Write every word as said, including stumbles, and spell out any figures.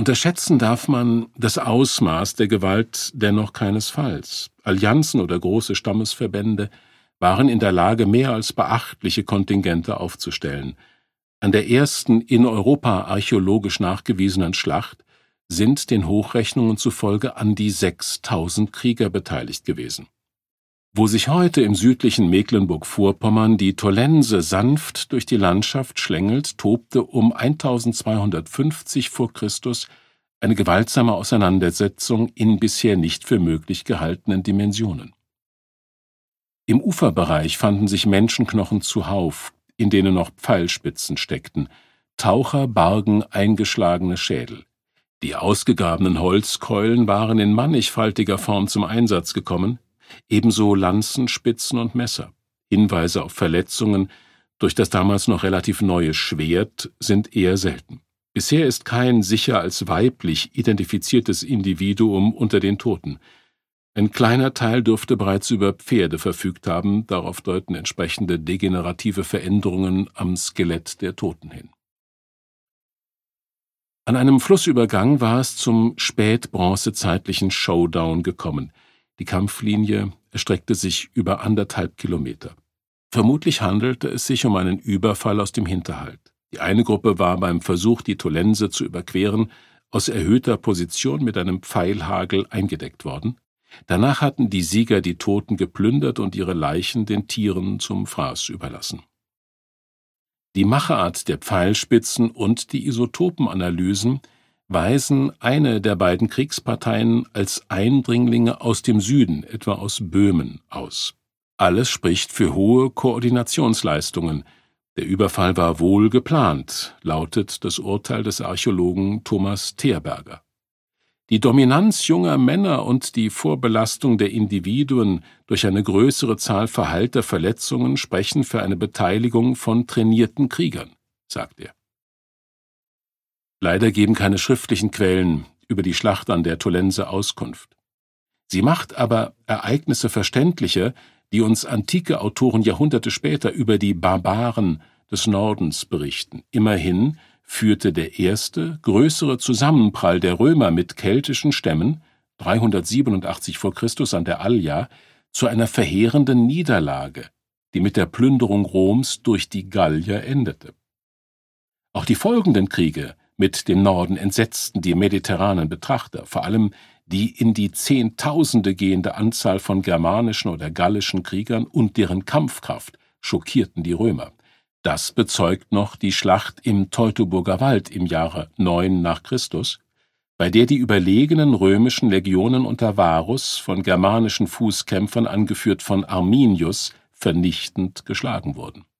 Unterschätzen darf man das Ausmaß der Gewalt dennoch keinesfalls. Allianzen oder große Stammesverbände waren in der Lage, mehr als beachtliche Kontingente aufzustellen. An der ersten in Europa archäologisch nachgewiesenen Schlacht sind den Hochrechnungen zufolge an die sechstausend Krieger beteiligt gewesen. Wo sich heute im südlichen Mecklenburg-Vorpommern die Tollense sanft durch die Landschaft schlängelt, tobte um eintausendzweihundertfünfzig vor Christus eine gewaltsame Auseinandersetzung in bisher nicht für möglich gehaltenen Dimensionen. Im Uferbereich fanden sich Menschenknochen zuhauf, in denen noch Pfeilspitzen steckten. Taucher bargen eingeschlagene Schädel. Die ausgegrabenen Holzkeulen waren in mannigfaltiger Form zum Einsatz gekommen, ebenso Lanzen, Spitzen und Messer. Hinweise auf Verletzungen durch das damals noch relativ neue Schwert sind eher selten. Bisher ist kein sicher als weiblich identifiziertes Individuum unter den Toten. Ein kleiner Teil dürfte bereits über Pferde verfügt haben, darauf deuten entsprechende degenerative Veränderungen am Skelett der Toten hin. An einem Flussübergang war es zum spätbronzezeitlichen Showdown gekommen. Die Kampflinie erstreckte sich über anderthalb Kilometer. Vermutlich handelte es sich um einen Überfall aus dem Hinterhalt. Die eine Gruppe war beim Versuch, die Tollense zu überqueren, aus erhöhter Position mit einem Pfeilhagel eingedeckt worden. Danach hatten die Sieger die Toten geplündert und ihre Leichen den Tieren zum Fraß überlassen. Die Machart der Pfeilspitzen und die Isotopenanalysen weisen eine der beiden Kriegsparteien als Eindringlinge aus dem Süden, etwa aus Böhmen, aus. Alles spricht für hohe Koordinationsleistungen. Der Überfall war wohl geplant, lautet das Urteil des Archäologen Thomas Theerberger. Die Dominanz junger Männer und die Vorbelastung der Individuen durch eine größere Zahl verheilter Verletzungen sprechen für eine Beteiligung von trainierten Kriegern, sagt er. Leider geben keine schriftlichen Quellen über die Schlacht an der Tollense Auskunft. Sie macht aber Ereignisse verständlicher, die uns antike Autoren Jahrhunderte später über die Barbaren des Nordens berichten. Immerhin führte der erste, größere Zusammenprall der Römer mit keltischen Stämmen, dreihundertsiebenundachtzig vor Christus an der Allia, zu einer verheerenden Niederlage, die mit der Plünderung Roms durch die Gallier endete. Auch die folgenden Kriege mit dem Norden entsetzten die mediterranen Betrachter, vor allem die in die Zehntausende gehende Anzahl von germanischen oder gallischen Kriegern und deren Kampfkraft schockierten die Römer. Das bezeugt noch die Schlacht im Teutoburger Wald im Jahre neun nach Christus, bei der die überlegenen römischen Legionen unter Varus von germanischen Fußkämpfern angeführt von Arminius vernichtend geschlagen wurden.